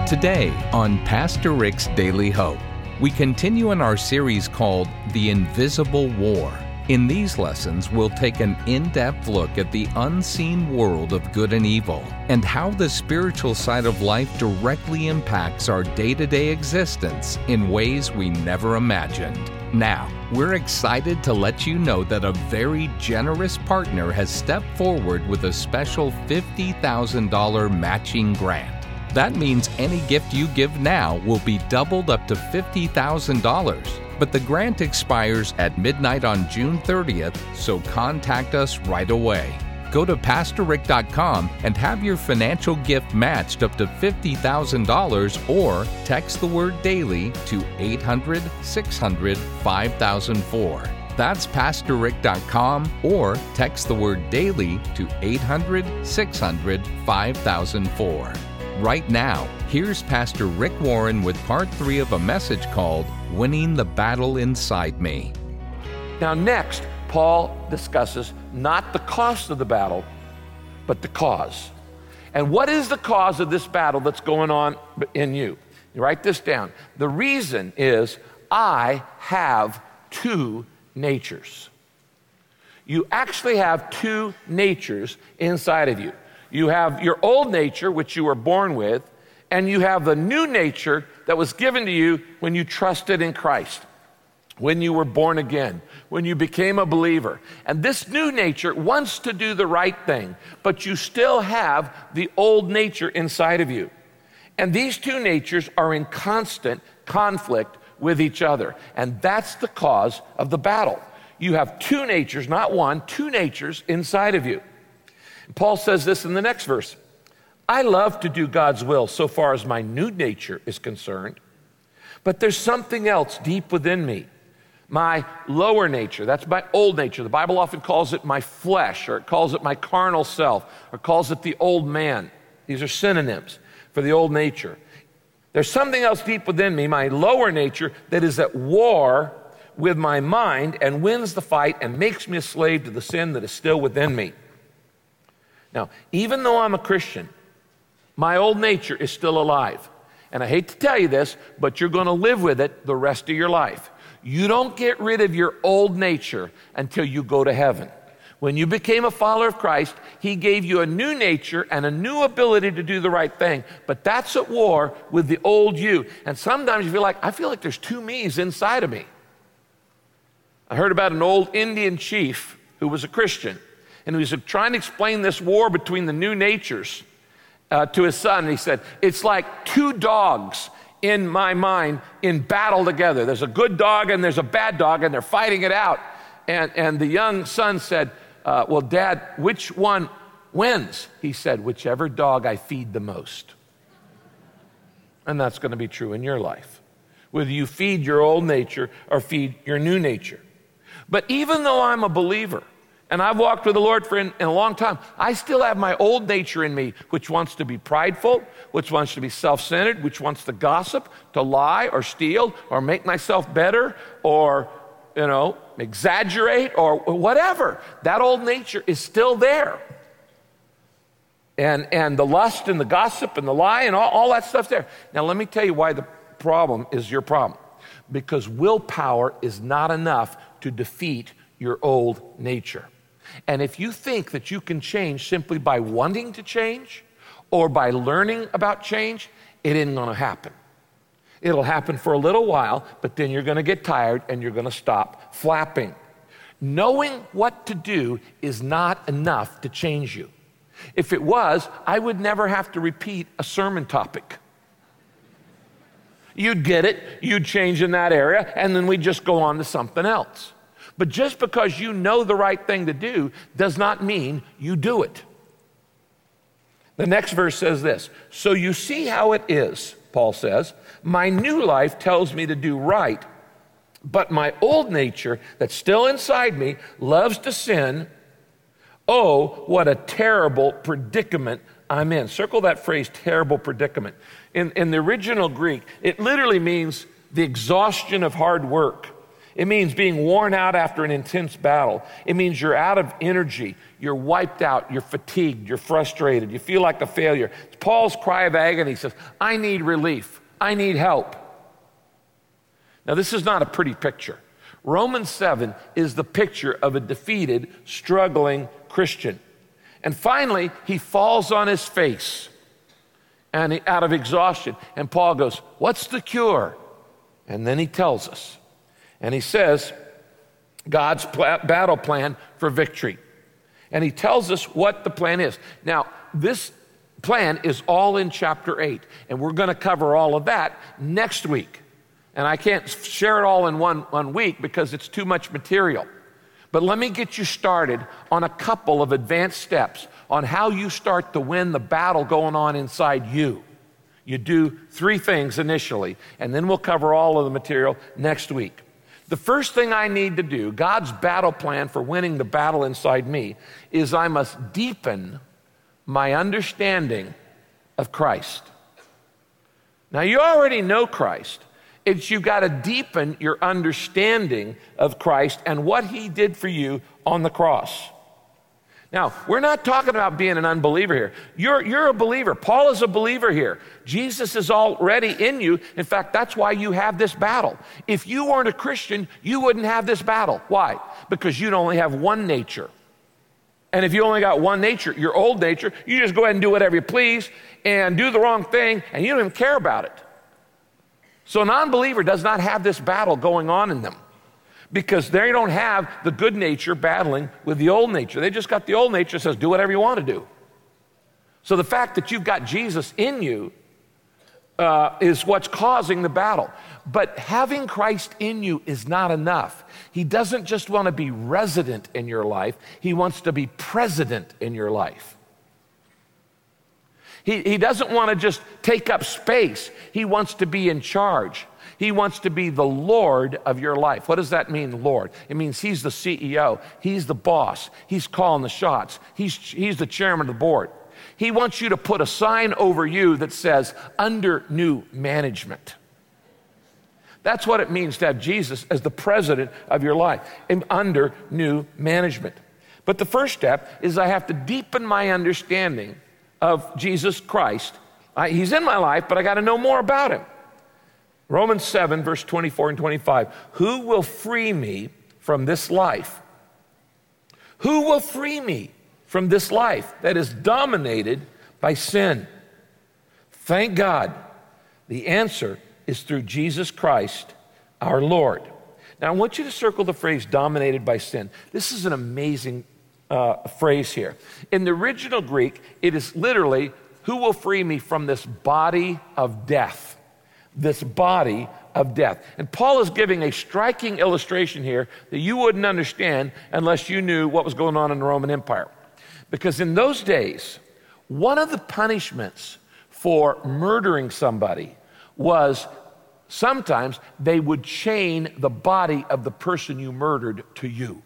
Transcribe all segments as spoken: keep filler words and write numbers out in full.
Today on Pastor Rick's Daily Hope, we continue in our series called The Invisible War. In these lessons, we'll take an in-depth look at the unseen world of good and evil and how the spiritual side of life directly impacts our day-to-day existence in ways we never imagined. Now, we're excited to let you know that a very generous partner has stepped forward with a special fifty thousand dollars matching grant. That means any gift you give now will be doubled up to fifty thousand dollars. But the grant expires at midnight on June thirtieth, so contact us right away. Go to pastor rick dot com and have your financial gift matched up to fifty thousand dollars or text the word DAILY to eight hundred, six hundred, five thousand four. That's pastor rick dot com or text the word DAILY to eight hundred, six hundred, five thousand four. Right now, here's Pastor Rick Warren with part three of a message called Winning the Battle Inside Me. Now next, Paul discusses not the cost of the battle, but the cause. And what is the cause of this battle that's going on in you? You write this down. The reason is I have two natures. You actually have two natures inside of you. You have your old nature, which you were born with, and you have the new nature that was given to you when you trusted in Christ, when you were born again, when you became a believer. And this new nature wants to do the right thing, but you still have the old nature inside of you. And these two natures are in constant conflict with each other. And that's the cause of the battle. You have two natures, not one, two natures inside of you. Paul says this in the next verse. I love to do God's will so far as my new nature is concerned, but there's something else deep within me. My lower nature, that's my old nature. The Bible often calls it my flesh, or it calls it my carnal self, or calls it the old man. These are synonyms for the old nature. There's something else deep within me, my lower nature, that is at war with my mind and wins the fight and makes me a slave to the sin that is still within me. Now, even though I'm a Christian, my old nature is still alive. And I hate to tell you this, but you're going to live with it the rest of your life. You don't get rid of your old nature until you go to heaven. When you became a follower of Christ, He gave you a new nature and a new ability to do the right thing. But that's at war with the old you. And sometimes you feel like, I feel like there's two me's inside of me. I heard about an old Indian chief who was a Christian. And he was trying to explain this war between the new natures uh, to his son. And he said, it's like two dogs in my mind in battle together. There's a good dog and there's a bad dog, and they're fighting it out. And, and the young son said, uh, well, Dad, which one wins? He said, whichever dog I feed the most. And that's going to be true in your life, whether you feed your old nature or feed your new nature. But even though I'm a believer, and I've walked with the Lord for in, in a long time, I still have my old nature in me, which wants to be prideful, which wants to be self-centered, which wants to gossip, to lie or steal or make myself better or, you know, exaggerate or whatever. That old nature is still there. And, and the lust and the gossip and the lie and all, all that stuff's there. Now, let me tell you why the problem is your problem. Because willpower is not enough to defeat your old nature. And if you think that you can change simply by wanting to change or by learning about change, it isn't going to happen. It'll happen for a little while, but then you're going to get tired and you're going to stop flapping. Knowing what to do is not enough to change you. If it was, I would never have to repeat a sermon topic. You'd get it, you'd change in that area, and then we'd just go on to something else. But just because you know the right thing to do does not mean you do it. The next verse says this, so you see how it is, Paul says, my new life tells me to do right, but my old nature that's still inside me loves to sin. Oh, what a terrible predicament I'm in. Circle that phrase, terrible predicament. In, in the original Greek, it literally means the exhaustion of hard work. It means being worn out after an intense battle. It means you're out of energy. You're wiped out. You're fatigued. You're frustrated. You feel like a failure. It's Paul's cry of agony. He says, I need relief. I need help. Now, this is not a pretty picture. Romans seven is the picture of a defeated, struggling Christian. And finally, he falls on his face and he, out of exhaustion. And Paul goes, what's the cure? And then he tells us. And he says, God's pl- battle plan for victory. And he tells us what the plan is. Now, this plan is all in chapter eight. And we're going to cover all of that next week. And I can't share it all in one, one week because it's too much material. But let me get you started on a couple of advanced steps on how you start to win the battle going on inside you. You do three things initially, and then we'll cover all of the material next week. The first thing I need to do, God's battle plan for winning the battle inside me, is I must deepen my understanding of Christ. Now, you already know Christ. It's you've got to deepen your understanding of Christ and what he did for you on the cross. Now, we're not talking about being an unbeliever here. You're, you're a believer. Paul is a believer here. Jesus is already in you. In fact, that's why you have this battle. If you weren't a Christian, you wouldn't have this battle. Why? Because you'd only have one nature. And if you only got one nature, your old nature, you just go ahead and do whatever you please and do the wrong thing, and you don't even care about it. So a non-believer does not have this battle going on in them, because they don't have the good nature battling with the old nature. They just got the old nature that says, do whatever you want to do. So the fact that you've got Jesus in you uh, is what's causing the battle. But having Christ in you is not enough. He doesn't just want to be resident in your life. He wants to be president in your life. He, he doesn't want to just take up space. He wants to be in charge. He wants to be the Lord of your life. What does that mean, Lord? It means he's the C E O. He's the boss. He's calling the shots. He's, he's the chairman of the board. He wants you to put a sign over you that says, under new management. That's what it means to have Jesus as the president of your life, and under new management. But the first step is I have to deepen my understanding of Jesus Christ. I, he's in my life, but I got to know more about him. Romans seven, verse twenty-four and twenty-five. Who will free me from this life? Who will free me from this life that is dominated by sin? Thank God. The answer is through Jesus Christ, our Lord. Now, I want you to circle the phrase dominated by sin. This is an amazing uh, phrase here. In the original Greek, it is literally, who will free me from this body of death? This body of death. And Paul is giving a striking illustration here that you wouldn't understand unless you knew what was going on in the Roman Empire. Because in those days, one of the punishments for murdering somebody was sometimes they would chain the body of the person you murdered to you.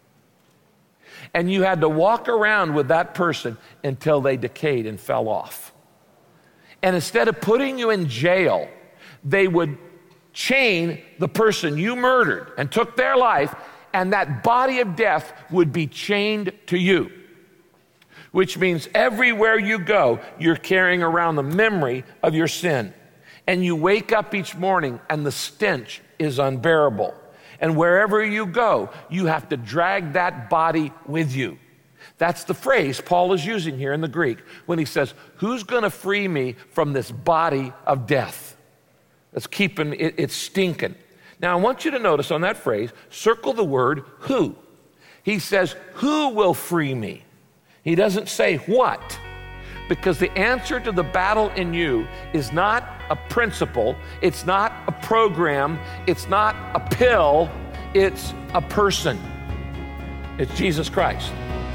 And you had to walk around with that person until they decayed and fell off. And instead of putting you in jail, they would chain the person you murdered and took their life, and that body of death would be chained to you. Which means everywhere you go, you're carrying around the memory of your sin. And you wake up each morning and the stench is unbearable. And wherever you go, you have to drag that body with you. That's the phrase Paul is using here in the Greek when he says, who's going to free me from this body of death? That's keeping it, it's stinking. Now, I want you to notice on that phrase, circle the word who. He says, who will free me? He doesn't say what, because the answer to the battle in you is not a principle, it's not a program, it's not a pill, it's a person. It's Jesus Christ.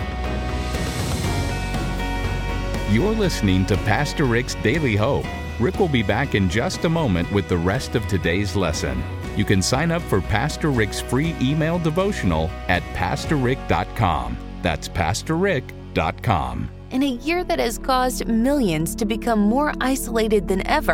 You're listening to Pastor Rick's Daily Hope. Rick will be back in just a moment with the rest of today's lesson. You can sign up for Pastor Rick's free email devotional at pastor rick dot com. That's pastor rick dot com. In a year that has caused millions to become more isolated than ever,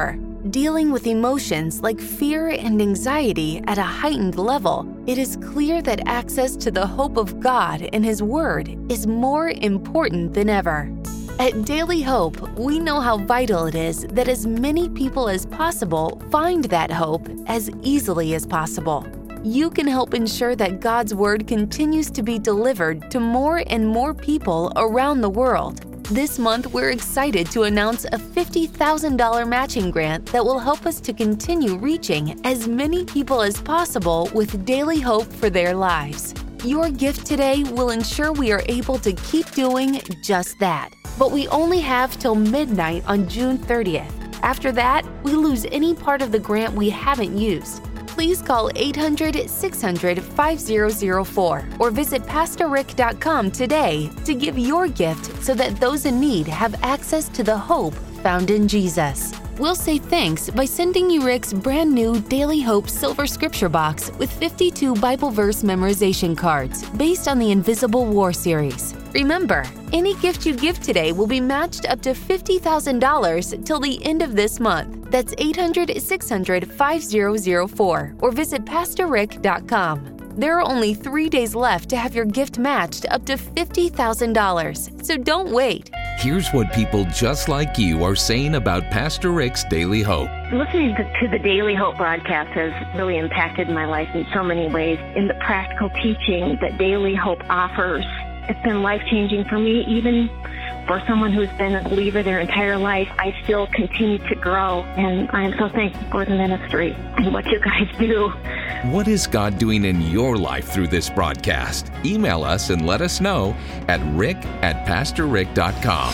dealing with emotions like fear and anxiety at a heightened level, it is clear that access to the hope of God and His Word is more important than ever. At Daily Hope, we know how vital it is that as many people as possible find that hope as easily as possible. You can help ensure that God's Word continues to be delivered to more and more people around the world. This month, we're excited to announce a fifty thousand dollars matching grant that will help us to continue reaching as many people as possible with daily hope for their lives. Your gift today will ensure we are able to keep doing just that. But we only have till midnight on June thirtieth. After that, we lose any part of the grant we haven't used. Please call eight hundred, six hundred, five zero zero four or visit pastor rick dot com today to give your gift so that those in need have access to the hope found in Jesus. We'll say thanks by sending you Rick's brand new Daily Hope Silver Scripture Box with fifty-two Bible verse memorization cards based on the Invisible War series. Remember, any gift you give today will be matched up to fifty thousand dollars till the end of this month. That's eight hundred, six hundred, five zero zero four or visit pastor rick dot com. There are only three days left to have your gift matched up to fifty thousand dollars, so don't wait. Here's what people just like you are saying about Pastor Rick's Daily Hope. Listening to, to the Daily Hope broadcast has really impacted my life in so many ways. In the practical teaching that Daily Hope offers, it's been life-changing for me. Even for someone who's been a believer their entire life, I still continue to grow, and I am so thankful for the ministry and what you guys do. What is God doing in your life through this broadcast? Email us and let us know at rick at pastor rick dot com.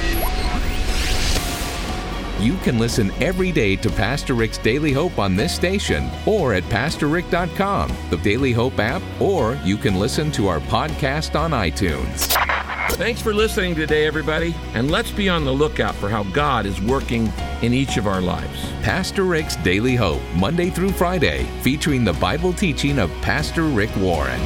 You can listen every day to Pastor Rick's Daily Hope on this station or at pastor rick dot com, the Daily Hope app, or you can listen to our podcast on iTunes. Thanks for listening today, everybody, and let's be on the lookout for how God is working in each of our lives. Pastor Rick's Daily Hope, Monday through Friday, featuring the Bible teaching of Pastor Rick Warren.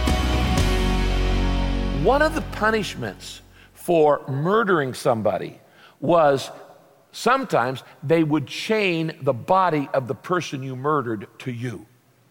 One of the punishments for murdering somebody was sometimes they would chain the body of the person you murdered to you.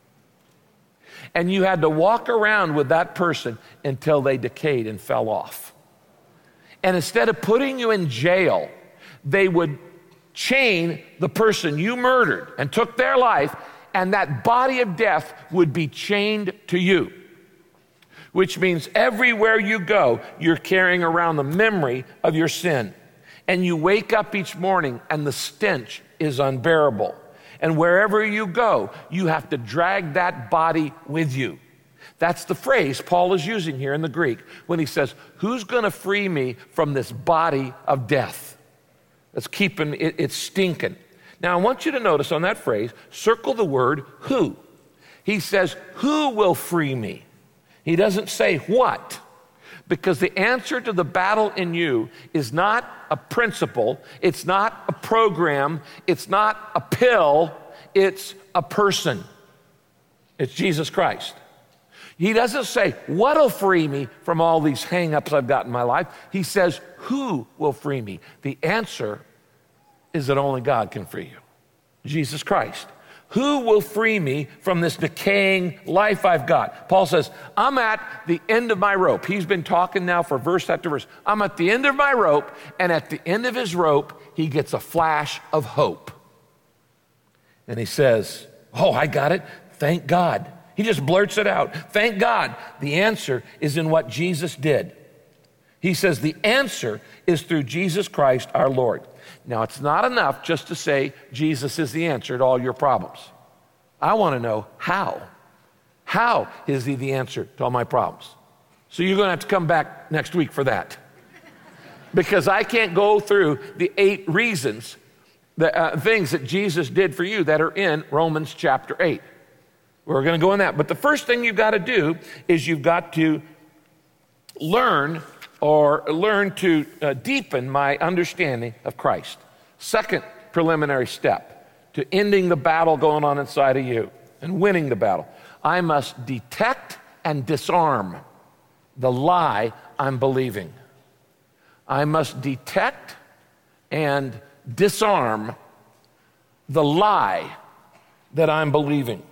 And you had to walk around with that person until they decayed and fell off. And instead of putting you in jail, they would chain the person you murdered and took their life, and that body of death would be chained to you. Which means everywhere you go, you're carrying around the memory of your sin. And you wake up each morning and the stench is unbearable. And wherever you go, you have to drag that body with you. That's the phrase Paul is using here in the Greek when he says, who's going to free me from this body of death that's keeping it, it's stinking. Now, I want you to notice on that phrase, circle the word who. He says, who will free me? He doesn't say what, because the answer to the battle in you is not a principle, it's not a program, it's not a pill, it's a person. It's Jesus Christ. He doesn't say, what'll free me from all these hang-ups I've got in my life? He says, who will free me? The answer is that only God can free you. Jesus Christ. Who will free me from this decaying life I've got? Paul says, I'm at the end of my rope. He's been talking now for verse after verse. I'm at the end of my rope, and at the end of his rope, he gets a flash of hope. And he says, oh, I got it. Thank God. He just blurts it out. Thank God. The answer is in what Jesus did. He says the answer is through Jesus Christ our Lord. Now, it's not enough just to say Jesus is the answer to all your problems. I want to know how. How is he the answer to all my problems? So you're going to have to come back next week for that. Because I can't go through the eight reasons, the uh, things that Jesus did for you that are in Romans chapter eight. We're going to go in that. But the first thing you've got to do is you've got to learn or learn to uh, deepen my understanding of Christ. Second preliminary step to ending the battle going on inside of you and winning the battle. I must detect and disarm the lie I'm believing. I must detect and disarm the lie that I'm believing.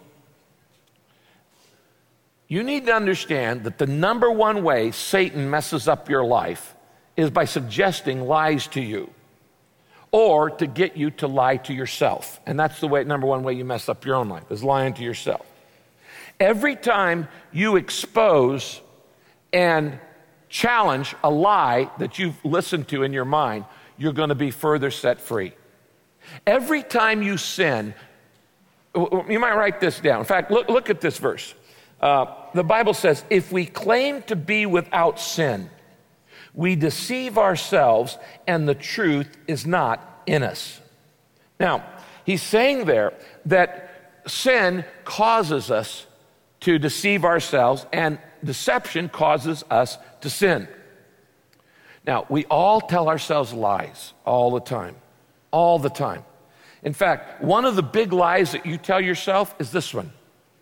You need to understand that the number one way Satan messes up your life is by suggesting lies to you, or to get you to lie to yourself. And that's the way, number one way you mess up your own life, is lying to yourself. Every time you expose and challenge a lie that you've listened to in your mind, you're going to be further set free. Every time you sin, you might write this down. In fact, look, look at this verse. Uh, the Bible says, if we claim to be without sin, we deceive ourselves and the truth is not in us. Now, he's saying there that sin causes us to deceive ourselves and deception causes us to sin. Now, we all tell ourselves lies all the time, all the time. In fact, one of the big lies that you tell yourself is this one.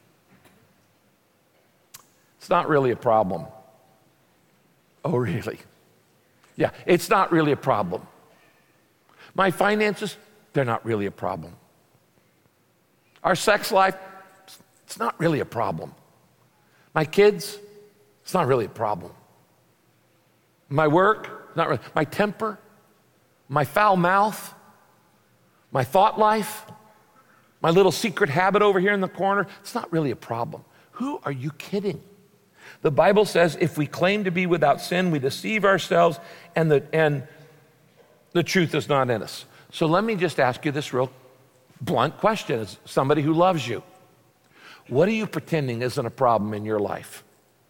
It's not really a problem. Oh, really? Yeah, it's not really a problem. My finances, they're not really a problem. Our sex life, it's not really a problem. My kids, it's not really a problem. My work, not really. My temper, my foul mouth, my thought life, my little secret habit over here in the corner, it's not really a problem. Who are you kidding? The Bible says if we claim to be without sin, we deceive ourselves and the, and the truth is not in us. So let me just ask you this real blunt question as somebody who loves you. What are you pretending isn't a problem in your life?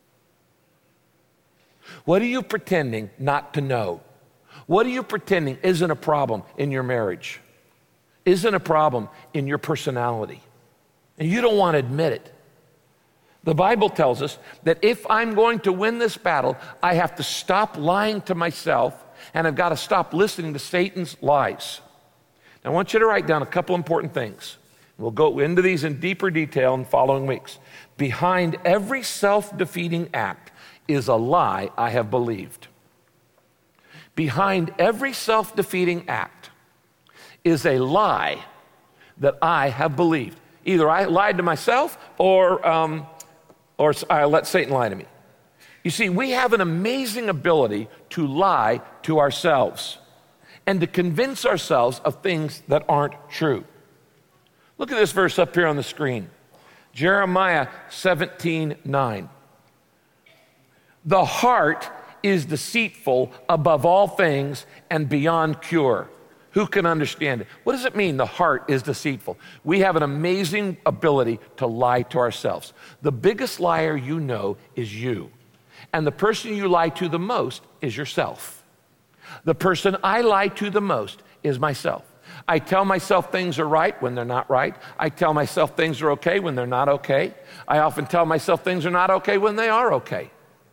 What are you pretending not to know? What are you pretending isn't a problem in your marriage? Isn't a problem in your personality? And you don't want to admit it. The Bible tells us that if I'm going to win this battle, I have to stop lying to myself and I've got to stop listening to Satan's lies. Now, I want you to write down a couple important things. We'll go into these in deeper detail in the following weeks. Behind every self-defeating act is a lie I have believed. Behind every self-defeating act is a lie that I have believed. Either I lied to myself or... Um, Or I let Satan lie to me. You see, we have an amazing ability to lie to ourselves and to convince ourselves of things that aren't true. Look at this verse up here on the screen. Jeremiah seventeen nine. The heart is deceitful above all things and beyond cure. Who can understand it? What does it mean the heart is deceitful? We have an amazing ability to lie to ourselves. The biggest liar you know is you. And the person you lie to the most is yourself. The person I lie to the most is myself. I tell myself things are right when they're not right. I tell myself things are okay when they're not okay. I often tell myself things are not okay when they are okay.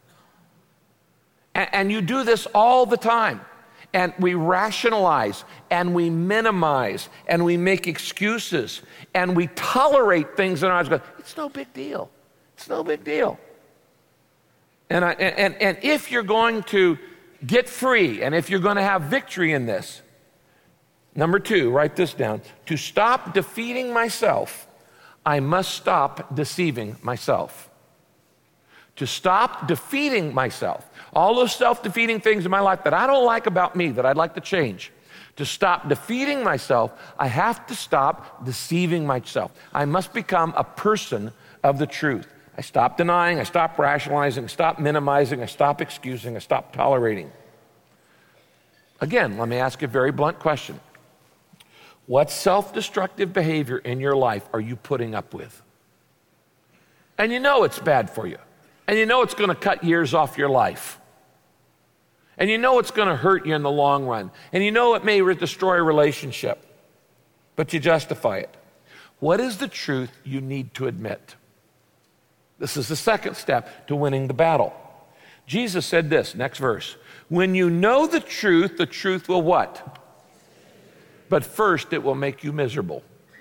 And, and you do this all the time. And we rationalize, and we minimize, and we make excuses, and we tolerate things in our lives. It's no big deal. It's no big deal. And, I, and, and if you're going to get free, and if you're going to have victory in this, number two, write this down. To stop defeating myself, I must stop deceiving myself. To stop defeating myself. All those self-defeating things in my life that I don't like about me, that I'd like to change. To stop defeating myself, I have to stop deceiving myself. I must become a person of the truth. I stop denying, I stop rationalizing, I stop minimizing, I stop excusing, I stop tolerating. Again, let me ask you a very blunt question. What self-destructive behavior in your life are you putting up with? And you know it's bad for you. And you know it's going to cut years off your life. And you know it's going to hurt you in the long run. And you know it may destroy a relationship. But you justify it. What is the truth you need to admit? This is the second step to winning the battle. Jesus said this, next verse. When you know the truth, the truth will what? But first it will make you miserable.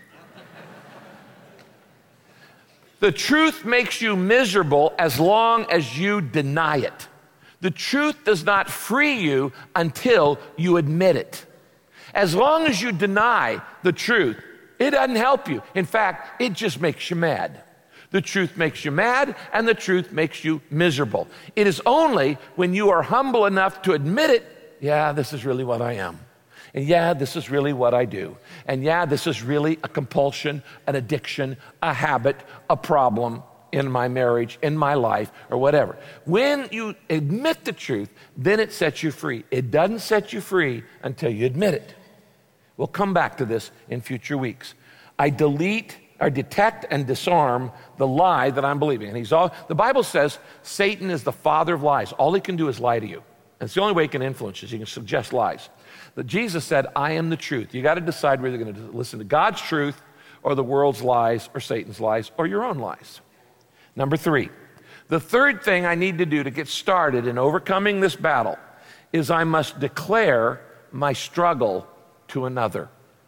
The truth makes you miserable as long as you deny it. The truth does not free you until you admit it. As long as you deny the truth, It doesn't help you. In fact, it just makes you mad. The truth makes you mad, and the truth makes you miserable. It is only when you are humble enough to admit it, yeah, this is really what I am. And yeah, this is really what I do. And yeah, this is really a compulsion, an addiction, a habit, a problem in my marriage, in my life, or whatever. When you admit the truth, then it sets you free. It doesn't set you free until you admit it. We'll come back to this in future weeks. I delete or detect and disarm the lie that I'm believing. And he's all, the Bible says Satan is the father of lies. All he can do is lie to you. And it's the only way he can influence you. He can suggest lies. But Jesus said, I am the truth. You got to decide whether you're going to listen to God's truth or the world's lies or Satan's lies or your own lies. Number three, the third thing I need to do to get started in overcoming this battle is I must declare my struggle to another.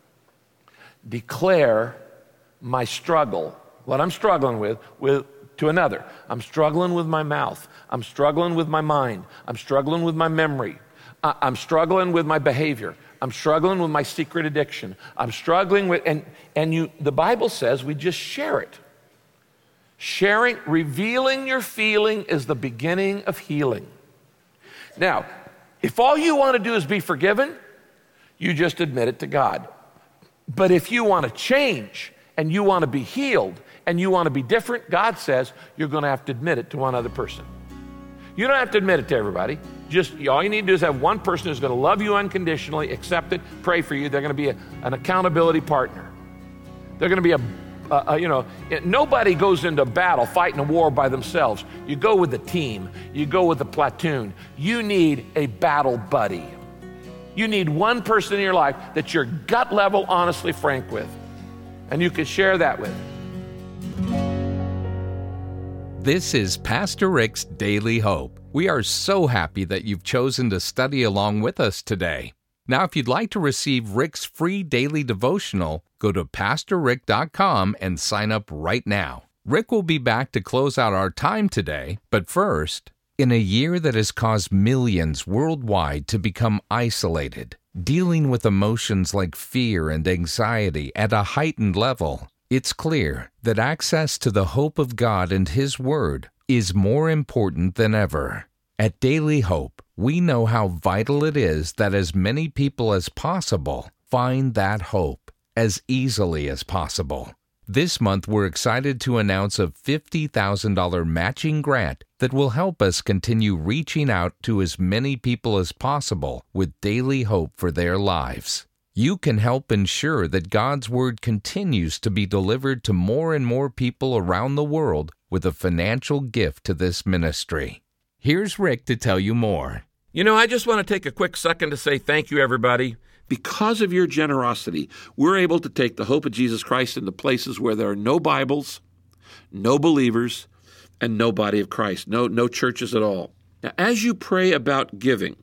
Declare my struggle, what I'm struggling with, with to another. I'm struggling with my mouth. I'm struggling with my mind. I'm struggling with my memory. Uh, I'm struggling with my behavior. I'm struggling with my secret addiction. I'm struggling with, and, and you, the Bible says we just share it. Sharing, revealing your feeling is the beginning of healing. Now, if all you want to do is be forgiven, you just admit it to God. But if you want to change and you want to be healed and you want to be different, God says you're going to have to admit it to one other person. You don't have to admit it to everybody. Just all you need to do is have one person who's going to love you unconditionally, accept it, pray for you. They're going to be a, an accountability partner. They're going to be a Uh, uh, you know, it, nobody goes into battle fighting a war by themselves. You go with the team. You go with the platoon. You need a battle buddy. You need one person in your life that you're gut level, honestly frank with. And you can share that with. This is Pastor Rick's Daily Hope. We are so happy that you've chosen to study along with us today. Now, if you'd like to receive Rick's free daily devotional, go to pastor rick dot com and sign up right now. Rick will be back to close out our time today, but first, in a year that has caused millions worldwide to become isolated, dealing with emotions like fear and anxiety at a heightened level, it's clear that access to the hope of God and His Word is more important than ever. At Daily Hope, we know how vital it is that as many people as possible find that hope as easily as possible. This month, we're excited to announce a fifty thousand dollars matching grant that will help us continue reaching out to as many people as possible with daily hope for their lives. You can help ensure that God's Word continues to be delivered to more and more people around the world with a financial gift to this ministry. Here's Rick to tell you more. You know, I just want to take a quick second to say thank you, everybody. Because of your generosity, we're able to take the hope of Jesus Christ into places where there are no Bibles, no believers, and no body of Christ, no, no churches at all. Now, as you pray about giving,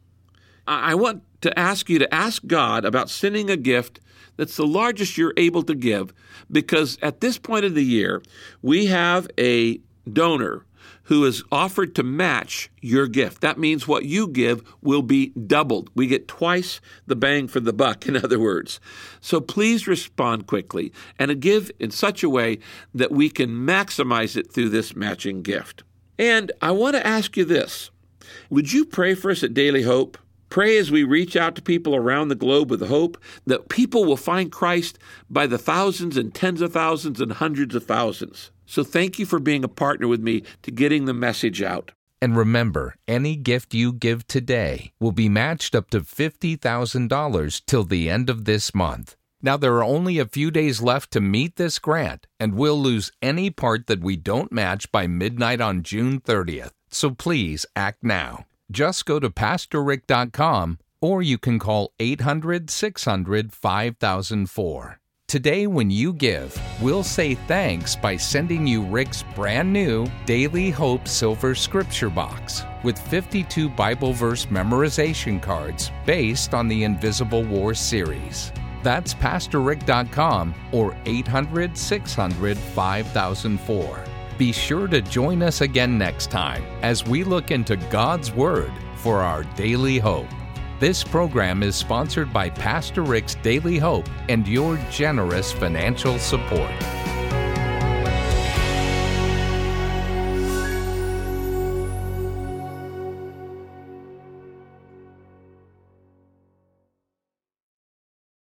I want to ask you to ask God about sending a gift that's the largest you're able to give, because at this point of the year, we have a donor who has offered to match your gift. That means what you give will be doubled. We get twice the bang for the buck, in other words. So please respond quickly and give in such a way that we can maximize it through this matching gift. And I want to ask you this. Would you pray for us at Daily Hope? Pray as we reach out to people around the globe with hope that people will find Christ by the thousands and tens of thousands and hundreds of thousands. So thank you for being a partner with me to getting the message out. And remember, any gift you give today will be matched up to fifty thousand dollars till the end of this month. Now, there are only a few days left to meet this grant, and we'll lose any part that we don't match by midnight on June thirtieth. So please act now. Just go to pastor rick dot com, or you can call eight hundred, six hundred, five thousand four. Today, when you give, we'll say thanks by sending you Rick's brand new Daily Hope Silver Scripture Box with fifty-two Bible verse memorization cards based on the Invisible War series. That's pastor rick dot com or eight hundred, six hundred, five thousand four. Be sure to join us again next time as we look into God's Word for our daily hope. This program is sponsored by Pastor Rick's Daily Hope and your generous financial support.